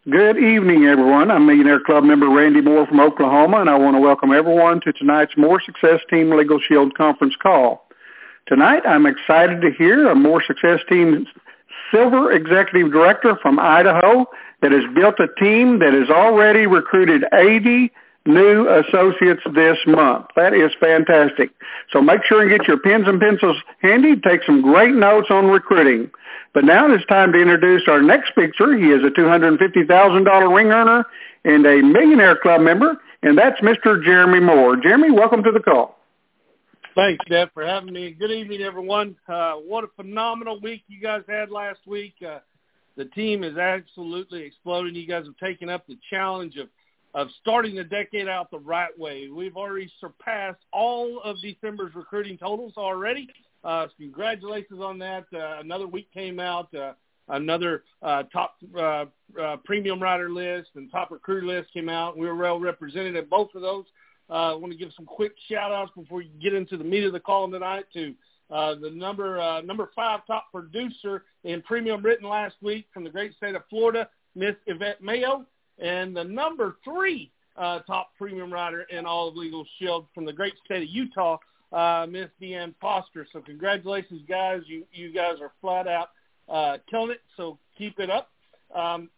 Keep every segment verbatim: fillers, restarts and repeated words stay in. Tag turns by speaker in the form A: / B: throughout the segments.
A: Good evening, everyone. I'm Millionaire Club member Randy Moore from Oklahoma, and I want to welcome everyone to tonight's More Success Team Legal Shield conference call. Tonight, I'm excited to hear a More Success Team Silver Executive Director from Idaho that has built a team that has already recruited eighty new associates this month. That is fantastic. So make sure and get your pens and pencils handy. Take some great notes on recruiting. But now it's time to introduce our next speaker. He is a two hundred fifty thousand dollars ring earner and a Millionaire Club member, and that's Mister Jeremy Moore. Jeremy, welcome to the call.
B: Thanks, Deb, for having me. Good evening, everyone. Uh, what a phenomenal week you guys had last week. Uh, the team is absolutely exploding. You guys have taken up the challenge of of starting the decade out the right way. We've already surpassed all of December's recruiting totals already. Uh, so congratulations on that. Uh, another week came out, uh, another uh, top uh, uh, premium rider list and top recruiter list came out. We were well represented at both of those. I uh, want to give some quick shout-outs before you get into the meat of the call tonight to uh, the number uh, number five top producer in premium written last week from the great state of Florida, Miss Yvette Mayo, and the number three uh, top premium rider in all of Legal Shield from the great state of Utah, uh, Miss Deanne Foster. So congratulations, guys. You you guys are flat out uh, killing it, so keep it up. Um,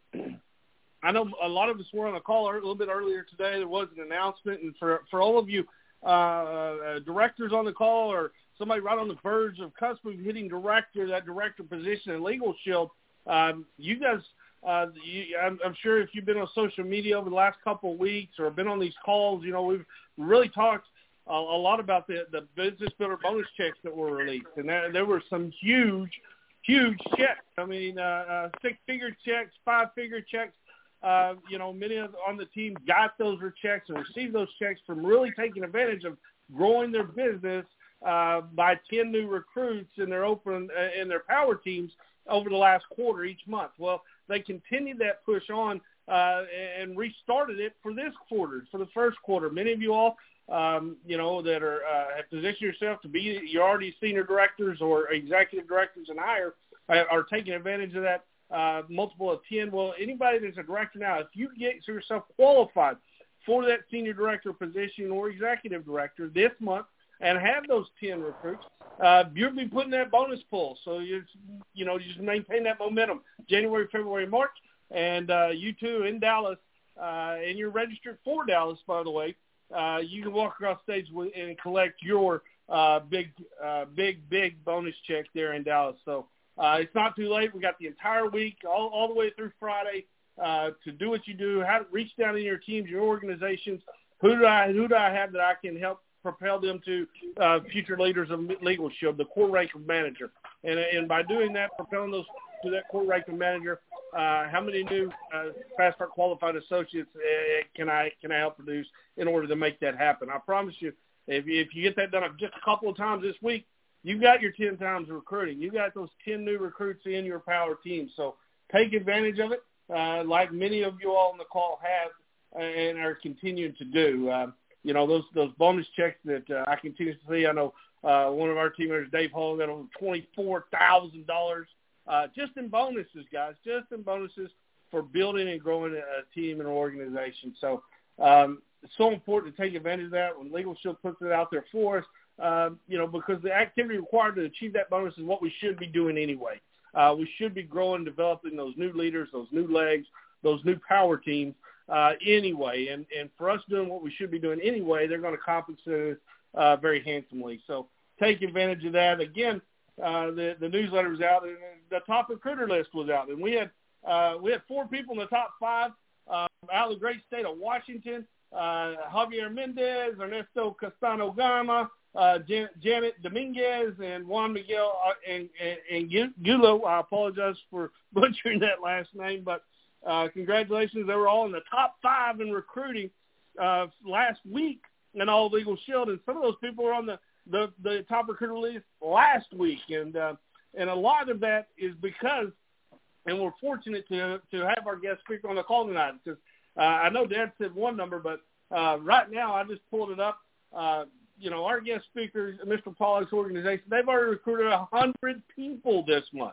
B: I know a lot of us were on a call a little bit earlier today. There was an announcement, and for, for all of you uh, uh, directors on the call or somebody right on the verge of cusp of hitting director, that director position in Legal Shield, um, you guys – Uh, you, I'm, I'm sure if you've been on social media over the last couple of weeks or been on these calls, you know, we've really talked a, a lot about the, the business builder bonus checks that were released. And there, there were some huge, huge checks. I mean, uh, uh, six-figure checks, five-figure checks. Uh, you know, many of on the team got those checks and received those checks from really taking advantage of growing their business uh, by ten new recruits in their open uh, in their power teams over the last quarter each month. Well, they continued that push on uh, and restarted it for this quarter, for the first quarter. Many of you all, um, you know, that are uh, have positioned yourself to be, you're already senior directors or executive directors and higher, are, are taking advantage of that uh, multiple of ten. Well, anybody that's a director now, if you get yourself qualified for that senior director position or executive director this month and have those ten recruits, Uh, you'll be putting that bonus pool. So, you you know, you just maintain that momentum January, February, March. And uh, you two in Dallas, uh, and you're registered for Dallas, by the way, uh, you can walk across stage with, and collect your uh, big, uh, big, big bonus check there in Dallas. So uh, it's not too late. We got the entire week, all, all the way through Friday, uh, to do what you do. How to reach down in your teams, your organizations. Who do I who do I have that I can help propel them to uh, future leaders of Legal Shield, the core ranking manager. And and by doing that, propelling those to that core ranking manager, uh, how many new uh, Fast Start qualified associates uh, can I can I help produce in order to make that happen? I promise you, if you, if you get that done just a couple of times this week, you got your ten times recruiting. You got those ten new recruits in your power team. So take advantage of it, uh, like many of you all on the call have and are continuing to do. Uh, You know, those those bonus checks that uh, I continue to see. I know uh, one of our team members, Dave Hall, got over twenty-four thousand dollars uh, just in bonuses, guys, just in bonuses for building and growing a team and an organization. So um, it's so important to take advantage of that when Legal Shield puts it out there for us, uh, you know, because the activity required to achieve that bonus is what we should be doing anyway. Uh, we should be growing, developing those new leaders, those new legs, those new power teams. Uh, anyway, and, and for us doing what we should be doing anyway, they're going to compensate us uh, very handsomely. So take advantage of that. Again, uh, the, the newsletter was out, and the top recruiter list was out, and we had uh, we had four people in the top five uh, out of the great state of Washington: uh, Javier Mendez, Ernesto Castano Gama, uh, Jan- Janet Dominguez, and Juan Miguel uh, and, and, and Gulo. I apologize for butchering that last name, but Uh, congratulations. They were all in the top five in recruiting uh, last week in all Legal Shield, and some of those people were on the, the, the top recruiter list last week. And uh, and a lot of that is because, and we're fortunate to to have our guest speaker on the call tonight, because uh, I know Dad said one number, but uh, right now I just pulled it up. Uh, you know, our guest speaker, Mister Pollock's organization, they've already recruited one hundred people this month.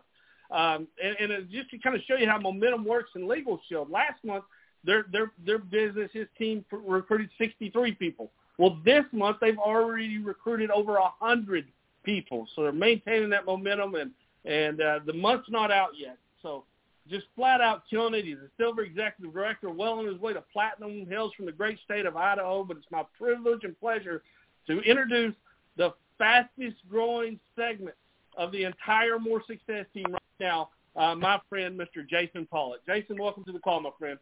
B: Um, and, and it, just to kind of show you how momentum works in Legal Shield, last month their their their business, his team recruited sixty-three people. Well, this month they've already recruited over one hundred people. So they're maintaining that momentum, and, and uh, the month's not out yet. So just flat out killing it. He's a silver executive director, well on his way to platinum, hails from the great state of Idaho. But it's my privilege and pleasure to introduce the fastest growing segment of the entire More Success team right now, uh, my friend, Mister Jason Pollock. Jason, welcome to the call, my friend.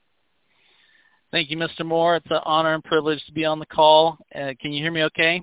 C: Thank you, Mister Moore. It's an honor and privilege to be on the call. Uh, can you hear me okay?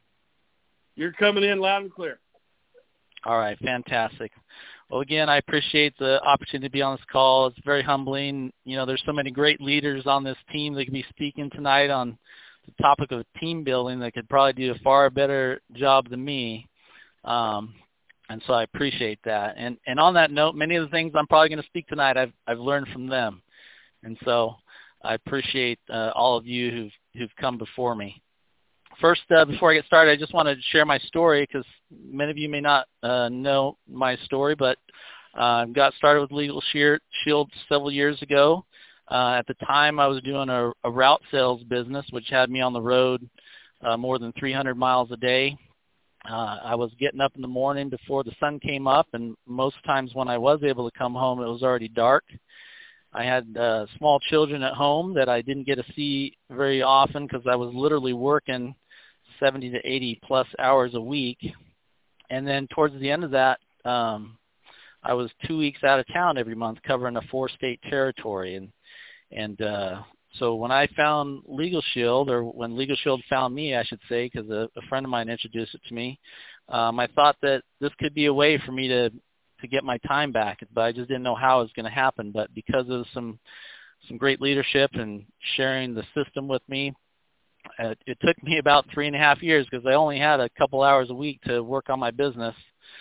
B: You're coming in loud and clear.
C: All right, fantastic. Well, again, I appreciate the opportunity to be on this call. It's very humbling. You know, there's so many great leaders on this team that can be speaking tonight on the topic of team building that could probably do a far better job than me. Um, and so I appreciate that. And and on that note, many of the things I'm probably going to speak tonight, I've I've learned from them. And so I appreciate uh, all of you who've who've come before me. First, uh, before I get started, I just want to share my story because many of you may not uh, know my story, but I uh, got started with Legal Shield several years ago. Uh, at the time, I was doing a, a route sales business, which had me on the road uh, more than three hundred miles a day. Uh, I was getting up in the morning before the sun came up, and most times when I was able to come home, it was already dark. I had uh, small children at home that I didn't get to see very often because I was literally working seventy to eighty plus hours a week. And then towards the end of that, um, I was two weeks out of town every month covering a four-state territory. And and uh, so when I found Legal Shield, or when Legal Shield found me, I should say, because a, a friend of mine introduced it to me, um, I thought that this could be a way for me to to get my time back, but I just didn't know how it was going to happen. But because of some some great leadership and sharing the system with me, uh, it took me about three and a half years because I only had a couple hours a week to work on my business.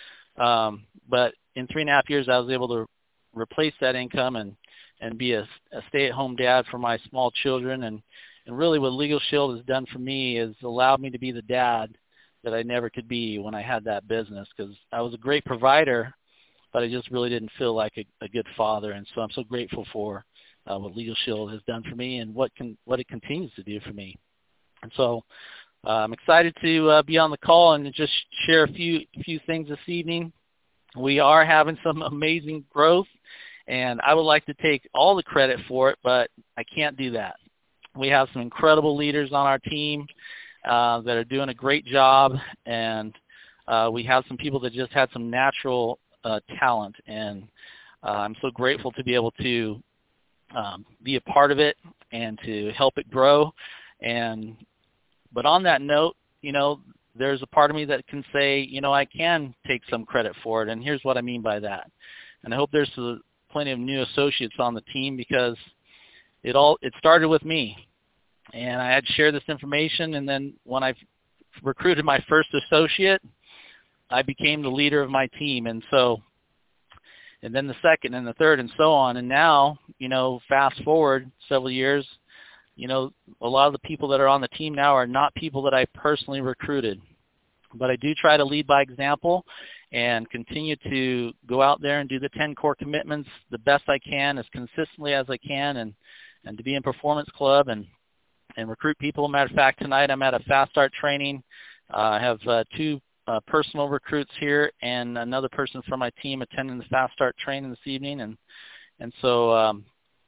C: Um, but in three and a half years, I was able to replace that income and, and be a, a stay-at-home dad for my small children. And, and really what Legal Shield has done for me is allowed me to be the dad that I never could be when I had that business, because I was a great provider, but I just really didn't feel like a, a good father. And so I'm so grateful for uh, what Legal Shield has done for me and what can what it continues to do for me. And so uh, I'm excited to uh, be on the call and just share a few few things this evening. We are having some amazing growth, and I would like to take all the credit for it, but I can't do that. We have some incredible leaders on our team uh, that are doing a great job, and uh, we have some people that just had some natural uh, talent, and uh, I'm so grateful to be able to um, be a part of it and to help it grow. And but on that note, you know, there's a part of me that can say, you know, I can take some credit for it, and here's what I mean by that. And I hope there's uh, plenty of new associates on the team, because it all it started with me, and I had shared this information, and then when I recruited my first associate, I became the leader of my team, and so, and then the second and the third and so on, and now, you know, fast forward several years, you know, a lot of the people that are on the team now are not people that I personally recruited, but I do try to lead by example and continue to go out there and do the ten core commitments the best I can, as consistently as I can, and, and to be in Performance Club and, and recruit people. Matter of fact, tonight I'm at a Fast Start training. Uh, I have uh, two uh, personal recruits here and another person from my team attending the Fast Start training this evening, and and so um,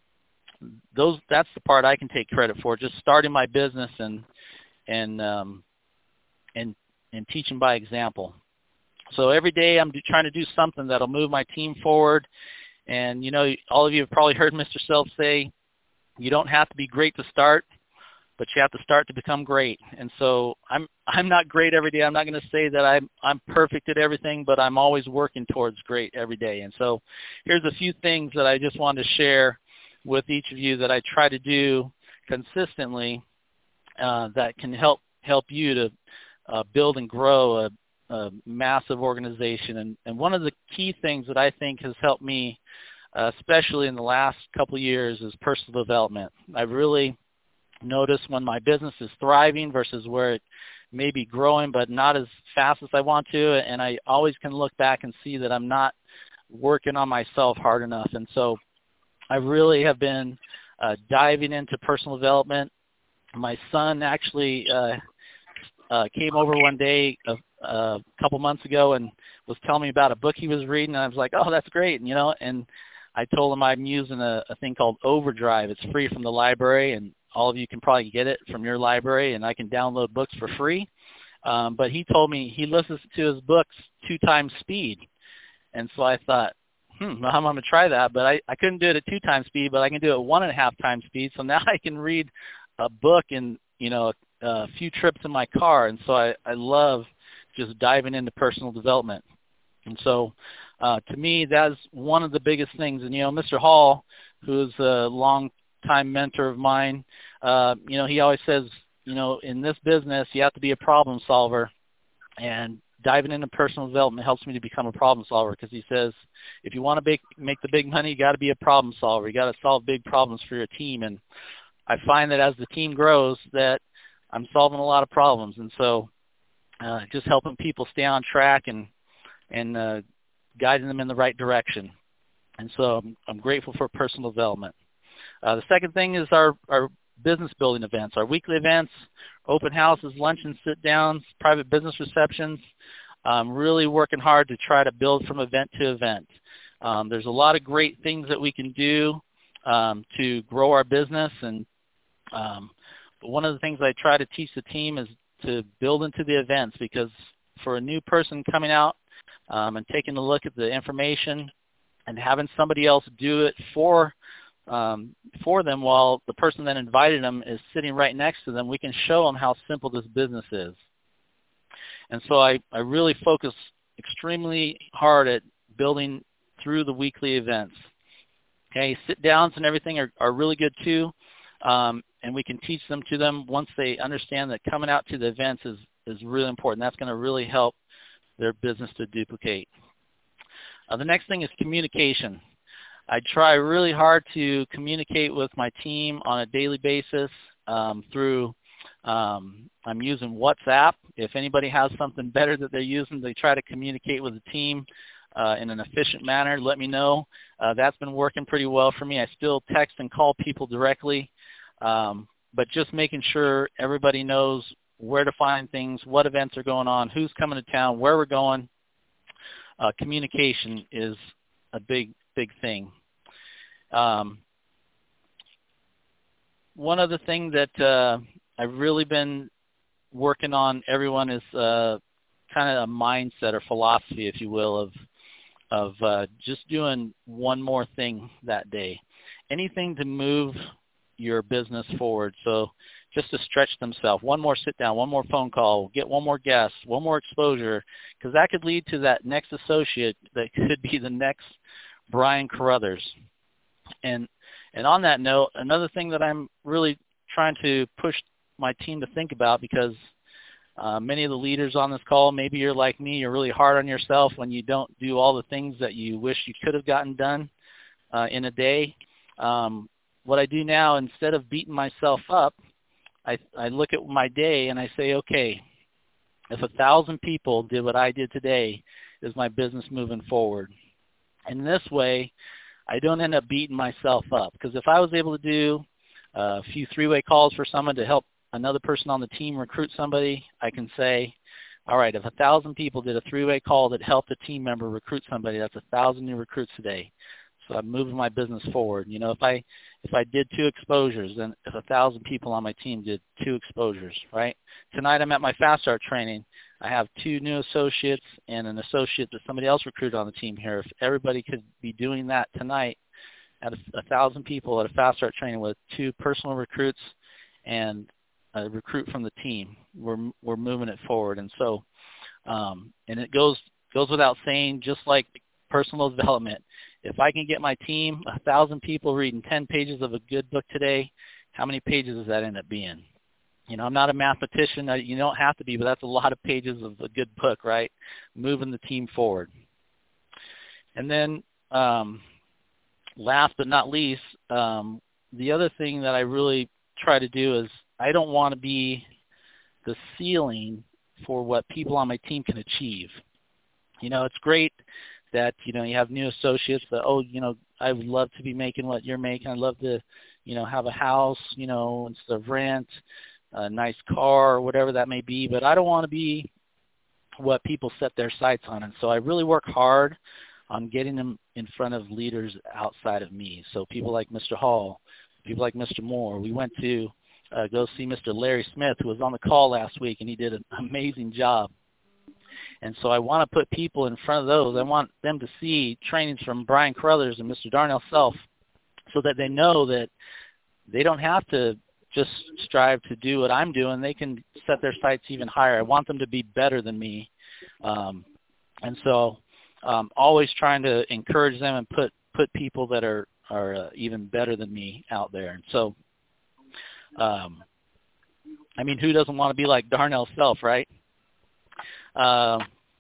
C: those that's the part I can take credit for, just starting my business and and um, and and teaching by example. So every day I'm trying to do something that'll move my team forward. And, you know, all of you have probably heard Mister Self say, you don't have to be great to start, but you have to start to become great. And so I'm I'm not great every day. I'm not going to say that I'm I'm perfect at everything, but I'm always working towards great every day. And so here's a few things that I just wanted to share with each of you that I try to do consistently uh, that can help help you to uh, build and grow a, a massive organization. And, and one of the key things that I think has helped me, uh, especially in the last couple of years, is personal development. I've really noticed when my business is thriving versus where it may be growing but not as fast as I want to, and I always can look back and see that I'm not working on myself hard enough. And so I really have been uh, diving into personal development. My son actually uh, uh, came over one day a, a couple months ago and was telling me about a book he was reading, and I was like, oh, that's great, and, you know, and I told him I'm using a, a thing called Overdrive. It's free from the library, and all of you can probably get it from your library, and I can download books for free. Um, but he told me he listens to his books two times speed. And so I thought, hmm, well, I'm going to try that. But I, I couldn't do it at two times speed, but I can do it one and a half times speed. So now I can read a book in, you know, a, a few trips in my car. And so I, I love just diving into personal development. And so uh, to me, that's one of the biggest things. And, you know, Mister Hall, who's a long-time mentor of mine, uh, you know, he always says, you know, in this business, you have to be a problem solver. And diving into personal development helps me to become a problem solver, because he says, if you want to make, make the big money, you got to be a problem solver. You got to solve big problems for your team. And I find that as the team grows, that I'm solving a lot of problems. And so uh, just helping people stay on track and, and uh, guiding them in the right direction. And so I'm, I'm grateful for personal development. Uh, the second thing is our, our business building events, our weekly events, open houses, luncheons, sit-downs, private business receptions. Um, really working hard to try to build from event to event. Um, there's a lot of great things that we can do um, to grow our business. And um, one of the things I try to teach the team is to build into the events, because for a new person coming out um, and taking a look at the information and having somebody else do it for Um, for them while the person that invited them is sitting right next to them, we can show them how simple this business is. And so I, I really focus extremely hard at building through the weekly events. Okay, sit-downs and everything are, are really good too, um, and we can teach them to them once they understand that coming out to the events is, is really important. That's going to really help their business to duplicate. Uh, the next thing is communication. I try really hard to communicate with my team on a daily basis um, through, um, I'm using WhatsApp. If anybody has something better that they're using, they try to communicate with the team uh, in an efficient manner. Let me know. Uh, that's been working pretty well for me. I still text and call people directly, um, but just making sure everybody knows where to find things, what events are going on, who's coming to town, where we're going. Uh, communication is a big, big thing. Um, one other thing that uh, I've really been working on, everyone, is uh, kind of a mindset or philosophy, if you will, of of uh, just doing one more thing that day. Anything to move your business forward. So just to stretch themselves. One more sit down, one more phone call, get one more guest, one more exposure, because that could lead to that next associate that could be the next Brian Carruthers. And and on that note, another thing that I'm really trying to push my team to think about, because uh, many of the leaders on this call, maybe you're like me, you're really hard on yourself when you don't do all the things that you wish you could have gotten done uh, in a day. Um, what I do now, instead of beating myself up, I, I look at my day and I say, okay, if a thousand people did what I did today, is my business moving forward? And this way, I don't end up beating myself up, because if I was able to do a few three-way calls for someone to help another person on the team recruit somebody, I can say, all right, if a thousand people did a three-way call that helped a team member recruit somebody, that's a thousand new recruits today. So I'm moving my business forward. You know, if I if I did two exposures, then if a thousand people on my team did two exposures, right? Tonight I'm at my Fast Start training. I have two new associates and an associate that somebody else recruited on the team here. If everybody could be doing that tonight at a, a thousand people at a Fast Start training with two personal recruits and a recruit from the team, we're we're moving it forward. And so, um, and it goes goes without saying, just like personal development, if I can get my team, a thousand people reading ten pages of a good book today, how many pages does that end up being? You know, I'm not a mathematician. You don't have to be, but that's a lot of pages of a good book, right? Moving the team forward. And then um, last but not least, um, the other thing that I really try to do is I don't want to be the ceiling for what people on my team can achieve. You know, it's great that, you know, you have new associates that, oh, you know, I would love to be making what you're making. I'd love to, you know, have a house, you know, instead of rent, a nice car, or whatever that may be. But I don't want to be what people set their sights on. And so I really work hard on getting them in front of leaders outside of me. So people like Mister Hall, people like Mister Moore. We went to uh, go see Mister Larry Smith, who was on the call last week, and he did an amazing job. And so I want to put people in front of those. I want them to see trainings from Brian Carruthers and Mister Darnell Self, so that they know that they don't have to just strive to do what I'm doing. They can set their sights even higher. I want them to be better than me. Um, and so um, always trying to encourage them and put, put people that are, are uh, even better than me out there. And so, um, I mean, who doesn't want to be like Darnell Self, right? Uh,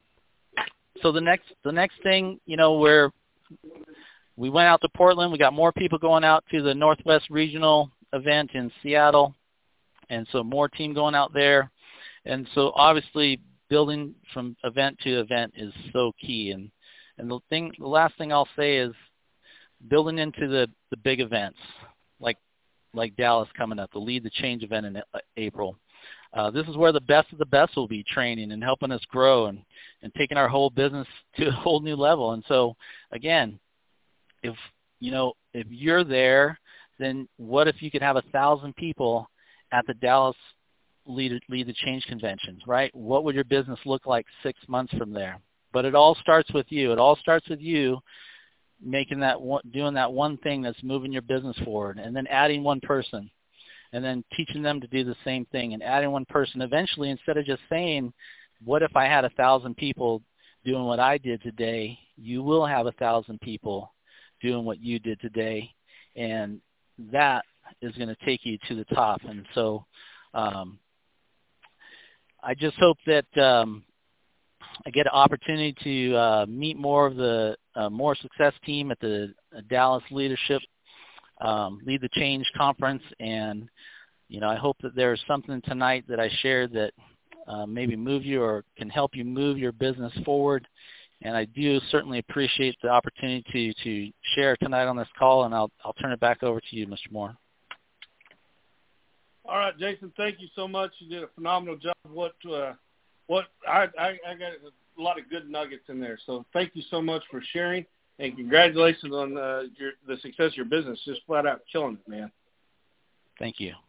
C: so the next the next thing, you know, where we went out to Portland, we got more people going out to the Northwest Regional event in Seattle, and so more team going out there. And so obviously building from event to event is so key. And, and the thing, the last thing I'll say is building into the, the big events, like like Dallas coming up, the Lead the Change event in April. Uh, this is where the best of the best will be training and helping us grow and, and taking our whole business to a whole new level. And so, again, if, you know, if you're there, then what if you could have a thousand people at the Dallas Lead, Lead the Change convention, right? What would your business look like six months from there? But it all starts with you. It all starts with you making that one, doing that one thing that's moving your business forward, and then adding one person, and then teaching them to do the same thing and adding one person. Eventually, instead of just saying, what if I had a thousand people doing what I did today, you will have a thousand people doing what you did today, and that is going to take you to the top. And so um, I just hope that um, I get an opportunity to uh, meet more of the uh, More Success team at the uh, Dallas Leadership Um, Lead the Change conference, and you know, I hope that there's something tonight that I shared that uh, maybe move you or can help you move your business forward. And I do certainly appreciate the opportunity to, to share tonight on this call, and I'll I'll turn it back over to you, Mister Moore.
B: All right, Jason, thank you so much. You did a phenomenal job. What uh, what I, I I got a lot of good nuggets in there. So thank you so much for sharing. And congratulations on uh, your, the success of your business. Just flat out killing it, man.
C: Thank you.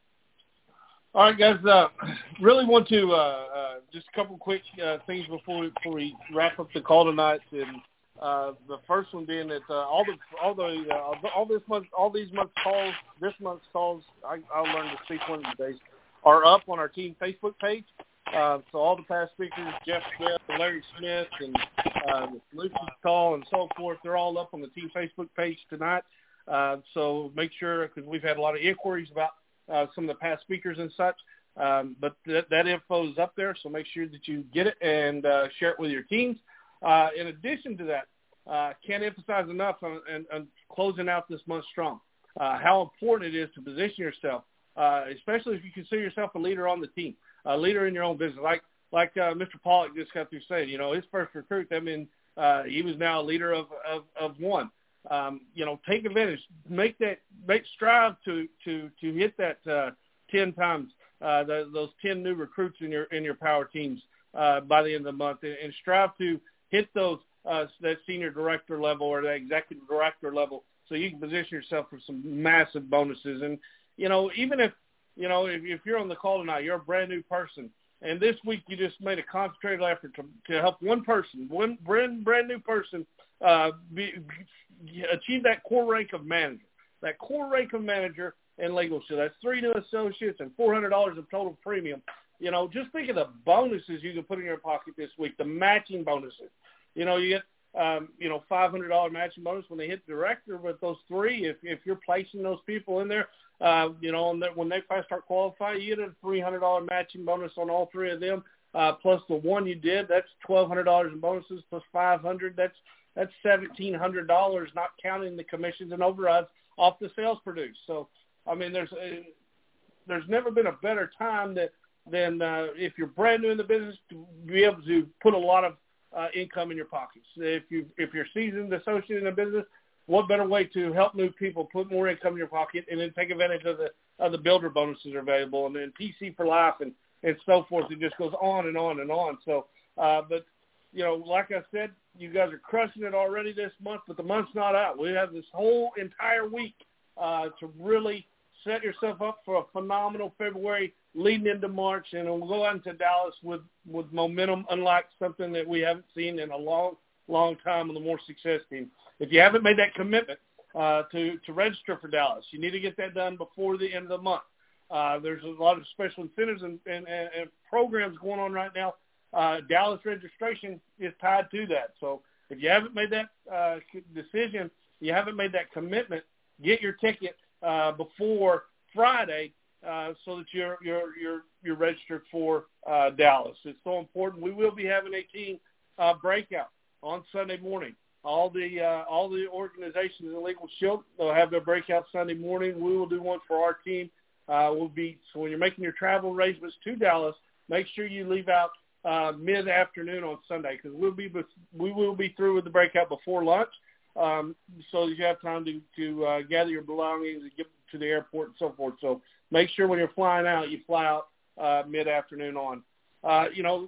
B: All right, guys. Uh, really want to uh, uh, just a couple quick uh, things before we, before we wrap up the call tonight. And uh, the first one being that uh, all the all the uh, all this month all these months calls this month's calls I, I'll learn to speak one of these days are up on our team Facebook page. Uh, so all the past speakers, Jeff Smith, Larry Smith, and uh, Lucy's call and so forth, they're all up on the team Facebook page tonight. Uh, so make sure, because we've had a lot of inquiries about uh, some of the past speakers and such, um, but th- that info is up there, so make sure that you get it and uh, share it with your teams. Uh, in addition to that, uh, can't emphasize enough on, on, on closing out this month strong, uh, how important it is to position yourself, uh, especially if you consider yourself a leader on the team. A leader in your own business, like like uh, Mister Pollock just got through saying, you know, his first recruit, I mean, uh, he was now a leader of of, of one. Um, you know, take advantage, make that, make strive to to to hit that uh, ten times, uh, the, those ten new recruits in your in your power teams uh, by the end of the month, and, and strive to hit those uh, that senior director level or that executive director level, so you can position yourself for some massive bonuses. And you know, even if You know, if, if you're on the call tonight, you're a brand new person, and this week you just made a concentrated effort to, to help one person, one brand brand new person, uh, be, achieve that core rank of manager. That core rank of manager in Legal Shield. That's three new associates and four hundred dollars of total premium. You know, just think of the bonuses you can put in your pocket this week. The matching bonuses. You know, you get um, you know five hundred dollars matching bonus when they hit director with those three. If if you're placing those people in there. Uh, you know, and when they first start qualifying, you get a three hundred dollars matching bonus on all three of them, uh, plus the one you did. That's twelve hundred dollars in bonuses plus five hundred dollars. That's that's seventeen hundred dollars, not counting the commissions and overrides off the sales produced. So, I mean, there's uh, there's never been a better time that than uh, if you're brand new in the business to be able to put a lot of uh, income in your pockets. If you if you're seasoned associate in a business, what better way to help new people put more income in your pocket and then take advantage of the of the builder bonuses are available, and then P C for life and, and so forth. It just goes on and on and on. So, uh, but, you know, like I said, you guys are crushing it already this month, but the month's not out. We have this whole entire week uh, to really set yourself up for a phenomenal February leading into March, and we'll go out into Dallas with, with momentum, unlike something that we haven't seen in a long, long time on the More Success team. If you haven't made that commitment uh, to, to register for Dallas, you need to get that done before the end of the month. Uh, there's a lot of special incentives and, and, and programs going on right now. Uh, Dallas registration is tied to that. So if you haven't made that uh, decision, you haven't made that commitment, get your ticket uh, before Friday uh, so that you're you're you're you're registered for uh, Dallas. It's so important. We will be having a team uh, breakout on Sunday morning. All the uh, all the organizations in Legal Shield, they'll have their breakout Sunday morning. We will do one for our team. Uh, we'll be so when you're making your travel arrangements to Dallas, make sure you leave out uh, mid afternoon on Sunday, because we'll be we will be through with the breakout before lunch, um, so that you have time to to uh, gather your belongings and get to the airport and so forth. So make sure when you're flying out, you fly out uh, mid afternoon on. Uh, you know,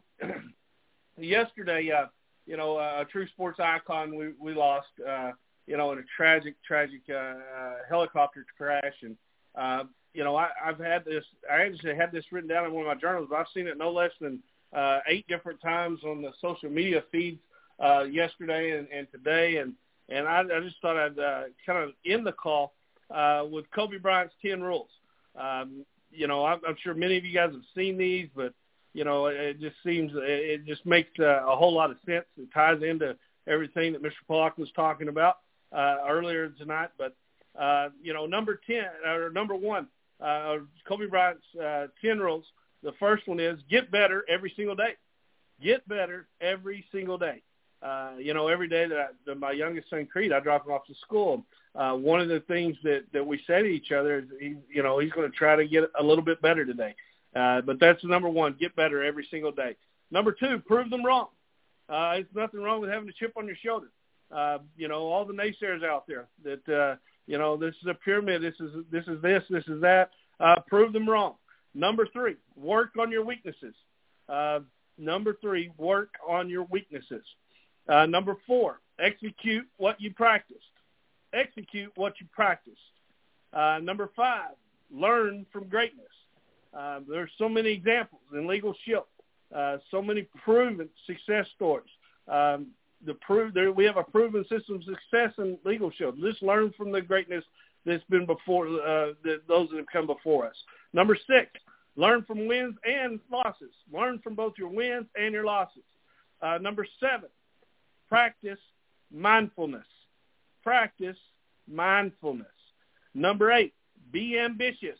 B: yesterday. Uh, You know, uh, a true sports icon we, we lost, uh, you know, in a tragic, tragic uh, uh, helicopter crash. And, uh, you know, I, I've had this, I actually had this written down in one of my journals, but I've seen it no less than uh, eight different times on the social media feeds uh, yesterday and, and today. And, and I, I just thought I'd uh, kind of end the call uh, with Kobe Bryant's ten rules. Um, you know, I'm, I'm sure many of you guys have seen these, but you know, it just seems, it just makes uh, a whole lot of sense. It ties into everything that Mister Pollock was talking about uh, earlier tonight. But, uh, you know, number ten, or number one, uh, Kobe Bryant's uh, ten rules. The first one is get better every single day. Get better every single day. Uh, you know, every day that, I, that my youngest son, Creed, I drop him off to school. Uh, one of the things that, that we say to each other is, he, you know, he's going to try to get a little bit better today. Uh, but that's number one, get better every single day. Number two, prove them wrong. Uh, it's nothing wrong with having a chip on your shoulder. Uh, you know, all the naysayers out there that, uh, you know, this is a pyramid, this is this is this, this is that. Uh, prove them wrong. Number three, work on your weaknesses. Uh, number three, work on your weaknesses. Uh, number four, execute what you practiced. Execute what you practiced. Uh, number five, learn from greatness. Uh, there's so many examples in Legal Shield, uh, so many proven success stories. Um, the prove there, we have a proven system of success in Legal Shield. Just learn from the greatness that's been before uh, the, those that have come before us. Number six, learn from wins and losses. Learn from both your wins and your losses. Uh, number seven, practice mindfulness. Practice mindfulness. Number eight, be ambitious.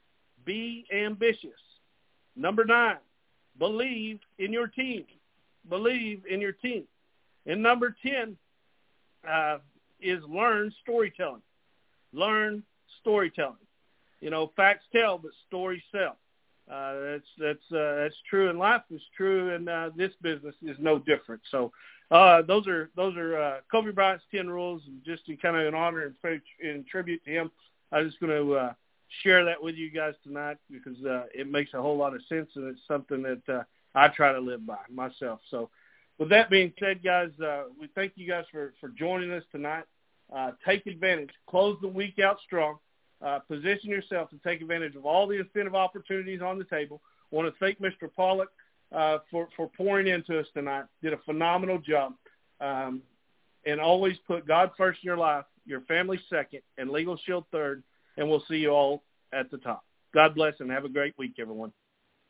B: Be ambitious. Number nine, believe in your team. Believe in your team. And number ten uh, is learn storytelling. Learn storytelling. You know, facts tell, but stories sell. Uh, that's that's uh, that's true in life. It's true in uh, this business. Is no different. So uh, those are those are uh, Kobe Bryant's ten rules, and just in kind of an honor and in tribute to him, I'm just going to uh, share that with you guys tonight because uh, it makes a whole lot of sense, and it's something that uh, I try to live by myself. So with that being said, guys, uh, we thank you guys for, for joining us tonight. Uh, take advantage. Close the week out strong. Uh, position yourself to take advantage of all the incentive opportunities on the table. I want to thank Mister Pollock uh, for, for pouring into us tonight. Did a phenomenal job. Um, and always put God first in your life, your family second, and Legal Shield third. And we'll see you all at the top. God bless and have a great week, everyone.